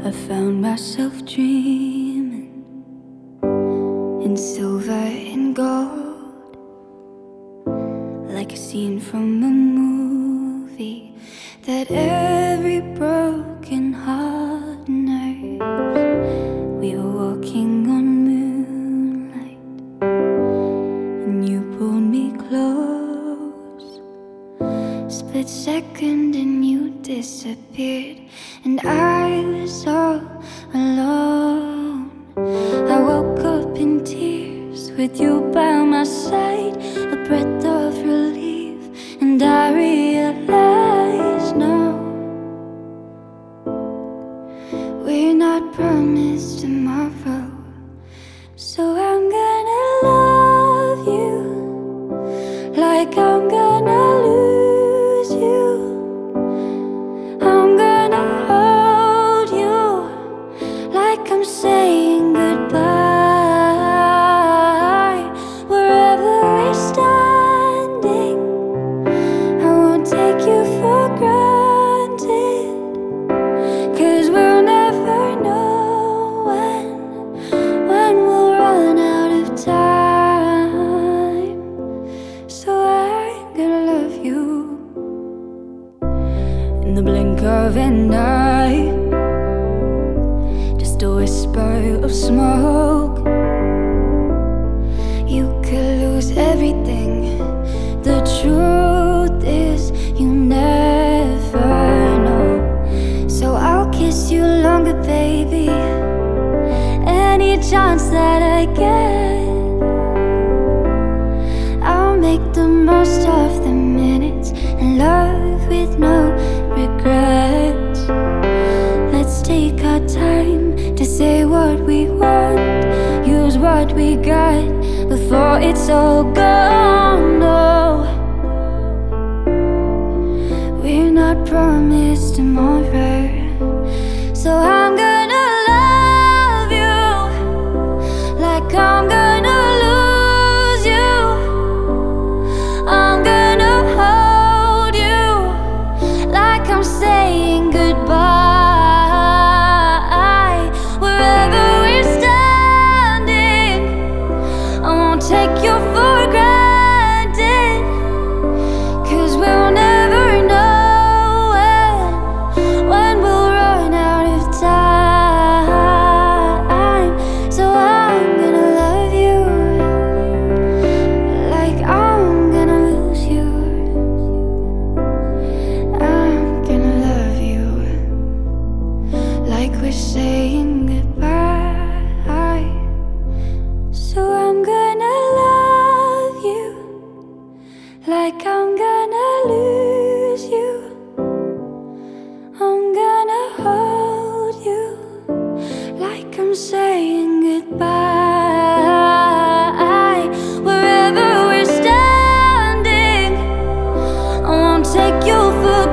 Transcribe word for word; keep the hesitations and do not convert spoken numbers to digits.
I found myself dreaming in silver and gold, like a scene from a movie that every broken heart knows. We were walking on moonlight and you pulled me close. Split second and you disappeared, and I was all alone. I woke up in tears with you by my side, a breath of relief, and I realized no, we're not promised tomorrow. So I'm gonna love you like I'm gonna lose you. I'm gonna hold you like I'm saying goodbye. Wherever we're standing, I won't take you for granted, 'cause we'll never know when, when we'll run out of time. So I'm gonna love you in the blink of an eye, just a whisper of smoke. You could lose everything. The truth is you never know. So I'll kiss you longer, baby, any chance that I get. I'll make the most of the minutes and love with no regrets. Let's take our time to say what we want, use what we got before it's all gone. No, we're not promised tomorrow. So I'm gonna love you like I'm gonna lose you. I'm gonna hold you like I'm saying goodbye. Wherever we're standing, I won't take you for granted, 'cause we'll never know when, when we'll run out of time. So I'm gonna love you like I'm gonna lose you. I'm gonna love you like we're saying goodbye. So I'm gonna love you like I'm gonna lose you. I'm gonna hold you like I'm saying goodbye. Wherever we're standing, I won't take you for